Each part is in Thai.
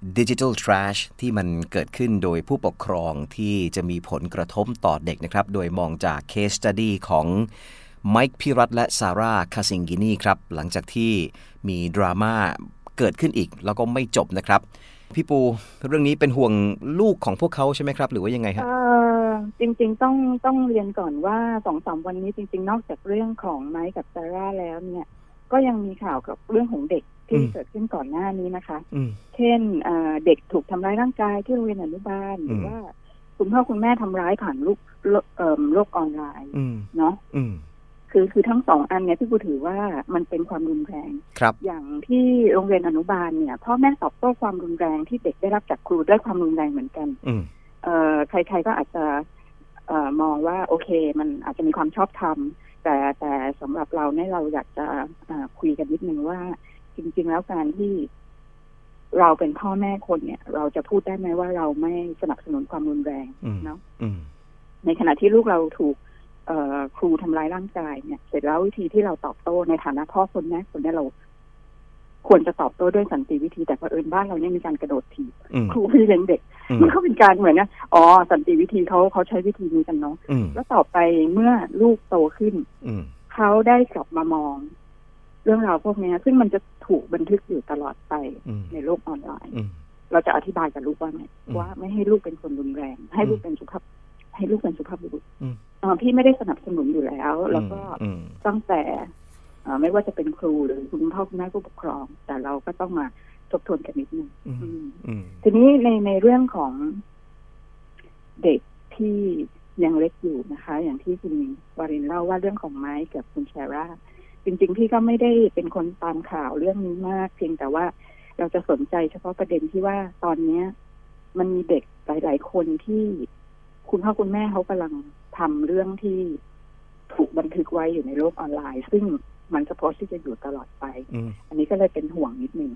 Digital Trash ที่มันเกิดขึ้นโดยผู้ปกครองที่จะมีผลกระทบต่อเด็กนะครับโดยมองจาก Case Study ของไมค์พิรัตน์และซาร่าคาซิงกินีครับหลังจากที่มีดราม่าเกิดขึ้นอีกแล้วก็ไม่จบนะครับพี่ปูเรื่องนี้เป็นห่วงลูกของพวกเขาใช่ไหมครับหรือว่ายังไงฮะจริงๆต้องเรียนก่อนว่า 2-3 วันนี้จริงๆนอกจากเรื่องของไมค์กับซาร่าแล้วเนี่ยก็ยังมีข่าวกับเรื่องของเด็กที่เกิดขึ้นก่อนหน้านี้นะคะเช่นเด็กถูกทำร้ายร่างกายที่โรงเรียนอนุบาลหรือว่าคุณพ่อคุณแม่ทำร้ายผ่านโลกออนไลน์เนาะคือทั้งสองอันเนี่ยที่กูถือว่ามันเป็นความรุนแรงอย่างที่โรงเรียนอนุบาลเนี่ยพ่อแม่ตอบโต้ความรุนแรงที่เด็กได้รับจากครูด้วยความรุนแรงเหมือนกันใครๆก็อาจจะมองว่าโอเคมันอาจจะมีความชอบธรรมแต่สำหรับเราเนี่ยเราอยากจะคุยกันนิดนึงว่าจริงๆแล้วการที่เราเป็นพ่อแม่คนเนี่ยเราจะพูดได้ไหมว่าเราไม่สนับสนุนความรุนแรงเนาะในขณะที่ลูกเราถูกครูทำร้ายร่างกายเนี่ยเสร็จแล้ววิธีที่เราตอบโต้ในฐานะพ่อคนแม่คนนี้เราควรจะตอบโต้ด้วยสันติวิธีแต่เผอิญบ้านเราเนี่ยมีการกระโดดถีบครูพี่เลี้ยงเด็กมันก็เป็นการเหมือนนะสันติวิธีเขาใช้วิธีนี้กันเนาะแล้วต่อไปเมื่อลูกโตขึ้นเขาได้กลับมามองเรื่องราวพวกนี้ซึ่งมันจะถูกบันทึกอยู่ตลอดไปในโลกออนไลน์เราจะอธิบายกับลูกว่าไงว่าไม่ให้ลูกเป็นคนรุนแรงให้ลูกเป็นสุภาพบุรุษพี่ไม่ได้สนับสนุนอยู่แล้วแล้วก็ตั้งแต่ไม่ว่าจะเป็นครูหรือคุณพ่อคุณแม่ผู้ปกครองแต่เราก็ต้องมาทบทวนกันนิดนึงทีนี้ในเรื่องของเด็กที่ยังเล็กอยู่นะคะอย่างที่คุณวารินเล่าว่าเรื่องของไม้กับคุณแชร่าจริงๆพี่ก็ไม่ได้เป็นคนตามข่าวเรื่องนี้มากเพียงแต่ว่าเราจะสนใจเฉพาะประเด็นที่ว่าตอนนี้มันมีเด็กหลายๆคนที่คุณพ่อคุณแม่เขากำลังทำเรื่องที่ถูกบันทึกไว้อยู่ในโลกออนไลน์ซึ่งมันสปอร์ตที่จะอยู่ตลอดไปอันนี้ก็เลยเป็นห่วงนิดนึง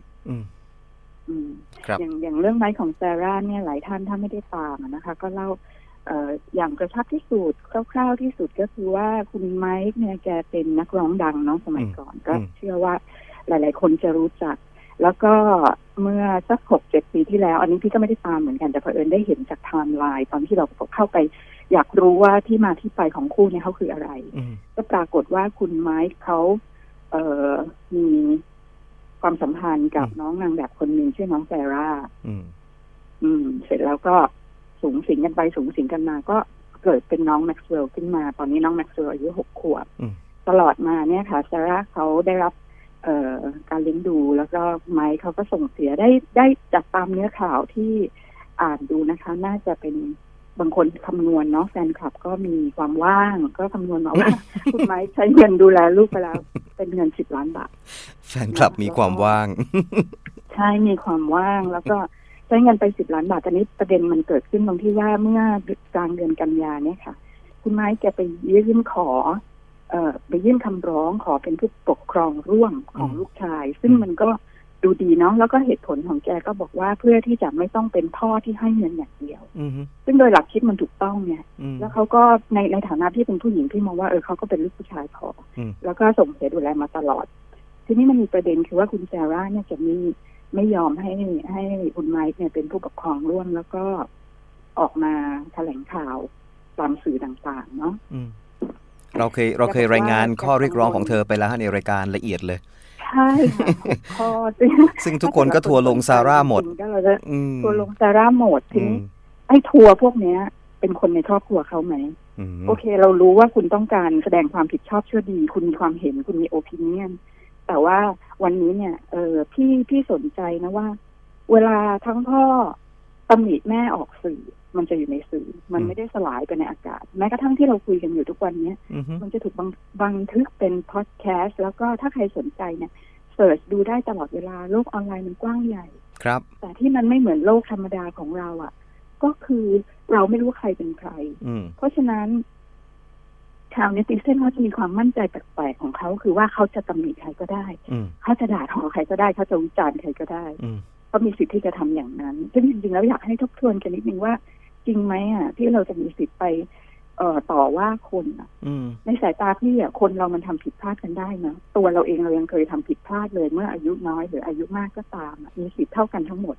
อย่างเรื่องไม้ของซาร่าเนี่ยหลายท่านถ้าไม่ได้ตามนะคะก็เล่าอย่างกระชับที่สุดคร่าวๆที่สุดก็คือว่าคุณไมค์เนี่ยแกเป็นนักร้องดังเนาะสมัยก่อนก็เชื่อว่าหลายๆคนจะรู้จักแล้วก็เมื่อสัก 6-7 ปีที่แล้วอันนี้พี่ก็ไม่ได้ตามเหมือนกันแต่เผอิญได้เห็นจากไทม์ไลน์ตอนที่เราเข้าไปอยากรู้ว่าที่มาที่ไปของคู่เนี่ยเขาคืออะไรก็ปรากฏว่าคุณไมค์เขามีความสัมพันธ์กับน้องนางแบบคนหนึ่งชื่อน้องแซร่าเสร็จแล้วก็สูงสิงกันไปสูงสิงกันมาก็เกิดเป็นน้องแม็กซ์เวลล์ขึ้นมาตอนนี้น้องแม็กซ์เวลล์อายุ 6 ขวบตลอดมาเนี่ยค่ะซาร่าเขาได้รับการเลี้ยงดูแล้วก็ไมค์เขาก็ส่งเสียได้จากตามเนื้อข่าวที่อ่านดูนะคะน่าจะเป็นบางคนคำนวณเนาะแฟนคลับก็มีความว่างก็คำนวณมาว่า คุณไมค์ใช้เงินดูแลลูกไปแล้วเป็นเงิน10 ล้านบาทแฟนคลับมีความว่างใช่มีความว่างแล้วก็ใช้เงินไป10 ล้านบาทตอนนี้ประเด็นมันเกิดขึ้นตรงที่ว่าเมื่อกลางเดือนกันยาเนี่ยค่ะคุณไมค์แกไปยื่นไปยื่นคำร้องขอเป็นผู้ปกครองร่วมของลูกชายซึ่งมันก็ดูดีเนาะแล้วก็เหตุผลของแกก็บอกว่าเพื่อที่จะไม่ต้องเป็นพ่อที่ให้เงินอย่างเดียวซึ่งโดยหลักคิดมันถูกต้องเนี่ยแล้วเขาก็ในฐานะที่เป็นผู้หญิงพี่มองว่าเขาก็เป็นลูกผู้ชายพอแล้วก็ส่งเสียดูแลมาตลอดทีนี้มันมีประเด็นคือว่าคุณแซร่าเนี่ยจะไม่ยอมให้คุณไมค์เนี่ยเป็นผู้ปกครองร่วมแล้วก็ออกมาแถลงข่าวตามสื่อต่างๆเนาะเราเคยรายงานข้อเรียกร้องของเธอไปแล้วในรายการละเอียดเลยใช่ข้อซึ่งทุกคนก็ทัวร์ลงซาร่าหมดทัวร์ลงซาร่าหมดทีนี้ไอ้ทัวร์พวกนี้เป็นคนในครอบครัวเขาไหมโอเคเรารู้ว่าคุณต้องการแสดงความผิดชอบชั่วดีคุณมีความเห็นคุณมีโอปิเนียนแต่ว่าวันนี้เนี่ยพี่สนใจนะว่าเวลาทั้งพ่อตำหนิแม่ออกสื่อมันจะอยู่ในสื่อมันไม่ได้สลายไปในอากาศแม้กระทั่งที่เราคุยกันอยู่ทุกวันนี้มันจะถูกบันทึกเป็นพอดแคสต์แล้วก็ถ้าใครสนใจเนี่ยเสิร์ชดูได้ตลอดเวลาโลกออนไลน์มันกว้างใหญ่ครับแต่ที่มันไม่เหมือนโลกธรรมดาของเราอ่ะก็คือเราไม่รู้ใครเป็นใครเพราะฉะนั้นชาวเน็ตติเซนเขาจะมีความมั่นใจแปลกๆของเขาคือว่าเขาจะตำหนิใครก็ได้เขาจะด่าทอใครก็ได้เขาจะวิจารณ์ใครก็ได้เขามีสิทธิ์ที่จะทำอย่างนั้นซึ่งจริงๆแล้วอยากให้ทบทวนกันนิดนึงว่าจริงไหมที่เราจะมีสิทธิ์ไปต่อว่าคนในสายตาพี่คนเรามันทำผิดพลาดกันได้นะตัวเราเองเรายังเคยทำผิดพลาดเลยเมื่ออายุน้อยหรืออายุมากก็ตามมีสิทธิ์เท่ากันทั้งหมด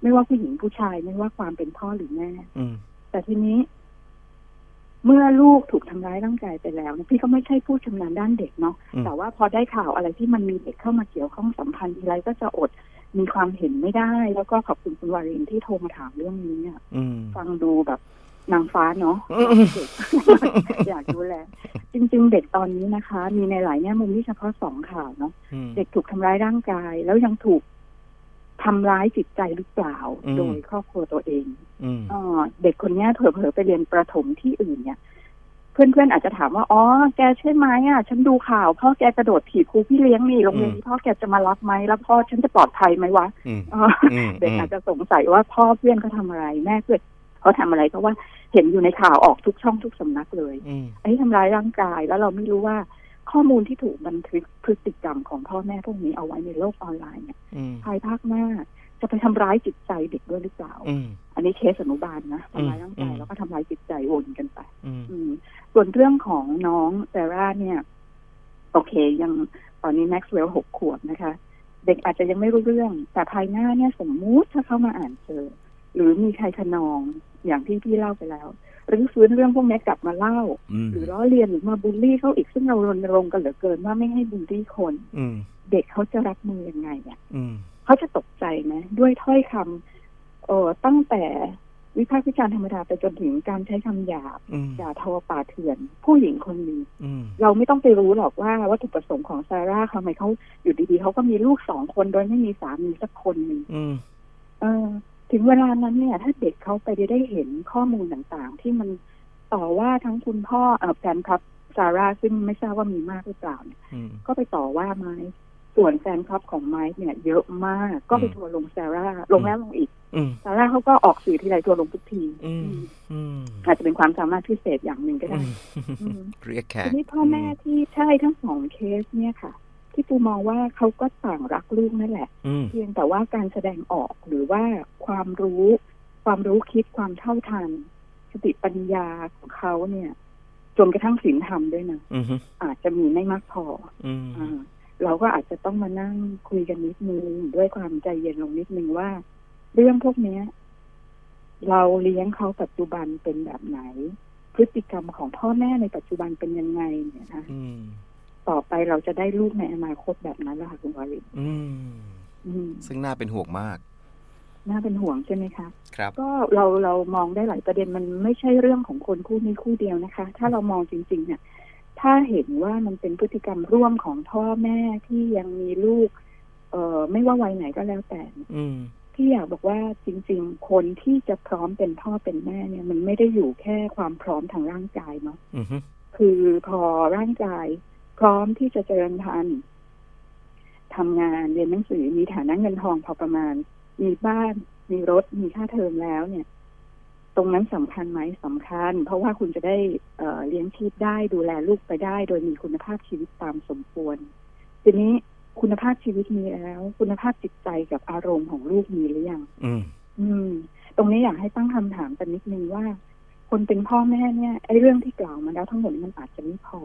ไม่ว่าผู้หญิงผู้ชายไม่ว่าความเป็นพ่อหรือแม่แต่ทีนี้เมื่อลูกถูกทำร้ายร่างกายไปแล้วพี่ก็ไม่ใช่ผู้ชำนาญด้านเด็กเนาะแต่ว่าพอได้ข่าวอะไรที่มันมีเด็กเข้ามาเกี่ยวข้องสัมพันธ์ทีไรก็จะอดมีความเห็นไม่ได้แล้วก็ขอบคุณคุณวารินที่โทรมาถามเรื่องนี้เนี่ยฟังดูแบบนางฟ้าเนาะ อยากดูแลจริงๆเด็กตอนนี้นะคะมีในหลายแง่มุมที่เฉพาะ2ข่าวเนาะเด็กถูกทำร้ายร่างกายแล้วยังถูกทำร้ายจิตใจหรือเปล่าโดยครอบครัวตัวเองเด็กคนนี้เผลอๆไปเรียนประถมที่อื่นเนี่ยเพื่อนๆอาจจะถามว่าอ๋อแกใช่ไหมฉันดูข่าวพ่อแกกระโดดถีบครูพี่เลี้ยงนี่โรงเรียนนี้พ่อแกจะมารับไหมแล้วพ่อฉันจะปลอดภัยไหมวะเด็กอาจจะสงสัยว่าพ่อเพื่อนเขาทำอะไรแม่เพื่อนเขาทำอะไรเพราะว่าเห็นอยู่ในข่าวออกทุกช่องทุกสำนักเลยไอ้ทำร้ายร่างกายแล้วเราไม่รู้ว่าข้อมูลที่ถูกบันทึกพฤติกรรมของพ่อแม่พวกนี้เอาไว้ในโลกออนไลน์เนี่ยภายภาคหน้าจะไปทำร้ายจิตใจเด็กด้วยหรือเปล่าอันนี้เคสอนุบาลนะทำร้ายร่างกายแล้วก็ทำร้ายจิตใจวนกันไปส่วนเรื่องของน้องแซร่าเนี่ยโอเคยังตอนนี้แม็กซ์เวลล์6 ขวบนะคะเด็กอาจจะยังไม่รู้เรื่องแต่ภายหน้าเนี่ยสมมุติถ้าเขามาอ่านเจอหรือมีใครขนองอย่างที่พี่เล่าไปแล้วหรือฟื้นเรื่องพวกนี้กลับมาเล่าหรือล้อเลียนหรือมาบูลลี่เขาอีกซึ่งเรารณรงค์กันเหลือเกินว่าไม่ให้บูลลี่คนเด็กเขาจะรับมือยังไงเขาจะตกใจไหมด้วยถ้อยคำตั้งแต่วิพากษ์วิจารณ์ธรรมดาไปจนถึงการใช้คำหยาบด่าทอป่าเถื่อนผู้หญิงคนนี้เราไม่ต้องไปรู้หรอกว่าวัตถุประสงค์ของซาร่าทำไมเขาอยู่ดีๆเขาก็มีลูก2 คนโดยไม่มีสามีสักคนหนึ่งถึงเวลานั้นเนี่ยถ้าเด็กเขาไปได้เห็นข้อมูลต่างๆที่มันต่อว่าทั้งคุณพ่อแฟนคลับซาร่าซึ่งไม่ทราบว่ามีมากหรือเปล่าเนี่ยก็ไปต่อว่าไม้ส่วนแฟนคลับของไม้เนี่ยเยอะมากก็ไปทัวร์ลงซาร่าลงแล้วลงอีกซาร่าเขาก็ออกสื่อทีไรทัวร์ลงทุกทีอาจจะเป็นความสามารถพิเศษอย่างหนึ่งก็ได้เรียกแขกทีนี้พ่อแม่ที่ใช่ทั้ง2 เคสเนี่ยค่ะที่ปูมองว่าเขาก็ต่างรักลูกนั่นแหละเพียงแต่ว่าการแสดงออกหรือว่าความรู้คิดความเท่าทันสติปัญญาของเขาเนี่ยจนกระทั่งศีลธรรมด้วยนะอาจจะมีไม่มากพอเราก็อาจจะต้องมานั่งคุยกันนิดนึงด้วยความใจเย็นลงนิดนึงว่าเรื่องพวกนี้เราเลี้ยงเขาปัจจุบันเป็นแบบไหนพฤติกรรมของพ่อแม่ในปัจจุบันเป็นยังไงเนี่ยนะต่อไปเราจะได้ลูกในอนาคตแบบนั้นแหละค่ะคุณวารินซึ่งน่าเป็นห่วงมากน่าเป็นห่วงใช่ไหมคะครับก็เรามองได้หลายประเด็นมันไม่ใช่เรื่องของคนคู่นี้คู่เดียวนะคะถ้าเรามองจริงๆเนี่ยถ้าเห็นว่ามันเป็นพฤติกรรมร่วมของพ่อแม่ที่ยังมีลูกไม่ว่าวัยไหนก็แล้วแต่ที่อยากบอกว่าจริงๆคนที่จะพร้อมเป็นพ่อเป็นแม่เนี่ยมันไม่ได้อยู่แค่ความพร้อมทางร่างกายเนาะคือพอร่างกายพร้อมที่จะเจริญพันธุ์ทำงานเรียนหนังสือมีฐานะเงินทองพอประมาณมีบ้านมีรถมีค่าเทอมแล้วเนี่ยตรงนั้นสำคัญไหมสำคัญเพราะว่าคุณจะได้เลี้ยงชีพได้ดูแลลูกไปได้โดยมีคุณภาพชีวิตตามสมควรทีนี้คุณภาพชีวิตมีแล้วคุณภาพจิตใจกับอารมณ์ของลูกมีหรือยังตรงนี้อยากให้ตั้งคำถามกันนิดนึงว่าคนเป็นพ่อแม่เนี่ยไอ้เรื่องที่กล่าวมาแล้วทั้งหมดมันอาจจะไม่พอ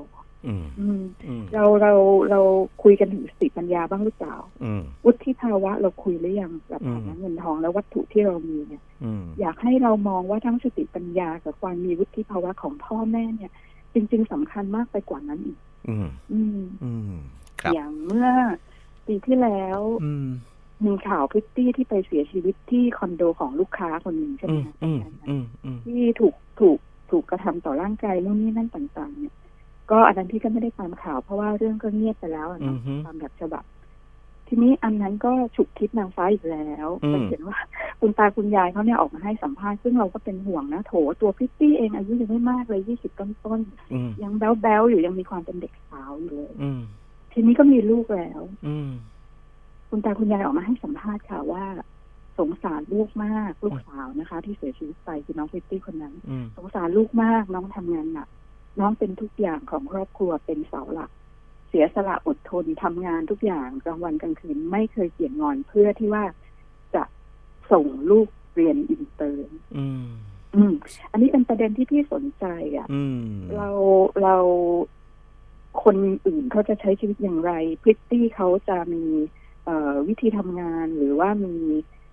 เราคุยกันถึงสติปัญญาบ้างหรือเปล่าวุฒิภาวะเราคุยหรือยังกับฐานะเงินทองและวัตถุที่เรามีเนี่ยอยากให้เรามองว่าทั้งสติปัญญากับความมีวุฒิภาวะของพ่อแม่เนี่ยจริงๆสำคัญมากไปกว่านั้นอีกอย่างเมื่อปีที่แล้วมีข่าวพริตตี้ที่ไปเสียชีวิตที่คอนโดของลูกค้าคนหนึ่งใช่ไหมคะที่ถูกกระทำต่อร่างกายนู่นนี่นั่นต่างๆเนี่ยก็อันนั้นพี่ก็ไม่ได้ตามข่าวเพราะว่าเรื่องก็เงียบไปแล้วนะตามแบบฉบับทีนี้อันนั้นก็ฉุกคิดนางฟ้าอีกแล้วเห็นว่าคุณตาคุณยายเขาเนี่ยออกมาให้สัมภาษณ์ซึ่งเราก็เป็นห่วงนะโถตัวพริตตี้เองอายุยังไม่มากเลย20 ต้นๆยังแบ๊วๆอยู่ยังมีความเป็นเด็กสาวอยู่เลยทีนี้ก็มีลูกแล้วคุณตาคุณยายออกมาให้สัมภาษณ์ค่ะว่าสงสารลูกมากลูกสาวนะคะที่เสียชีวิตไปคือน้องพริตตี้คนนั้นสงสารลูกมากน้องทำงานหนักน้องเป็นทุกอย่างของครอบครัวเป็นเสาหลักเสียสละอดทนทำงานทุกอย่างกลางวันกลางคืนไม่เคยเกี่ยงงอนเพื่อที่ว่าจะส่งลูกเรียนอินเตอร์อันนี้เป็นประเด็นที่พี่สนใจเราคนอื่นเขาจะใช้ชีวิตอย่างไรพริตตี้เขาจะมีวิธีทำงานหรือว่ามี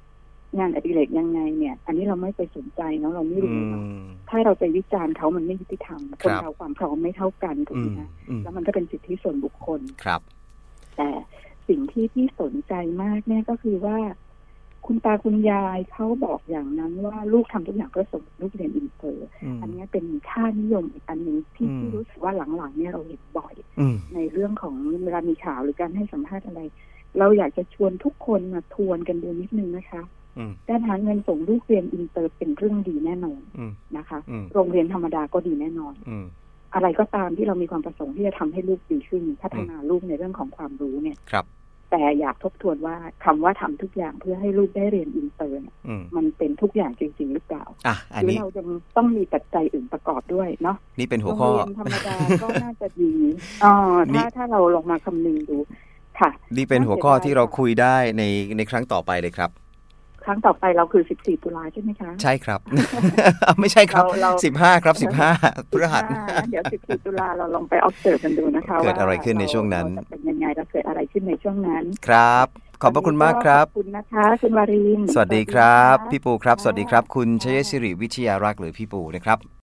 งานอดิเรกยังไงเนี่ยอันนี้เราไม่ไปสนใจเนาะเราไม่รู้ถ้าเราไปวิจารณ์เขามันไม่ยุติธรรมคนเราความพร้อมไม่เท่ากันถูกไหมคะแล้วมันก็เป็นสิทธิส่วนบุคคลครับแต่สิ่งที่พี่สนใจมากเนี่ยก็คือว่าคุณตาคุณยายเขาบอกอย่างนั้นว่าลูกทำทุกอย่างก็ส่งลูกเรียนอินเตอร์อันนี้เป็นค่านิยมอีกอันหนึ่งที่รู้สึกว่าหลังๆเนี่ยเราเห็นบ่อยในเรื่องของเวลามีข่าวหรือการให้สัมภาษณ์อะไรเราอยากจะชวนทุกคนมาทวนกันดูนิดนึงนะคะการหาเงินส่งลูกเรียนอินเตอร์เป็นเรื่องดีแน่นอนนะคะโรงเรียนธรรมดาก็ดีแน่นอนอะไรก็ตามที่เรามีความประสงค์ที่จะทำให้ลูกดีขึ้นพัฒนาลูกในเรื่องของความรู้เนี่ยแต่อยากทบทวนว่าคำว่าทำทุกอย่างเพื่อให้ลูกได้เรียนอินเตอร์มันเป็นทุกอย่างจริงๆหรือเปล่าหรือเราจะต้องมีปัจจัยอื่นประกอบด้วยเนาะนี่เป็นหัวข้อโรงเรียนธรรมดาก็น่าจะดีถ้าเราลงมาคำนึงดูค่ะนี่เป็นหัวข้อที่เราคุยได้ในครั้งต่อไปเลยครับครั้งต่อไปเราคือ14ตุลาใช่ไหมคะใช่ครับ ไม่ใช่ครับ15ครับ15พฤหัสเดี๋ยว14ตุลาเราลองไป observe กันดูนะคะเกิดอะไรขึ้นในช่วงนั้นเป็นยังไงแล้วเกิดอะไรขึ้นในช่วงนั้นครับขอบพระคุณมากครับขอบคุณนะคะคุณวารินสวัสดีครับพี่ปูครับสวัสดีครับคุณชัยศิริวิทยารักษ์หรือพี่ปูนะครับ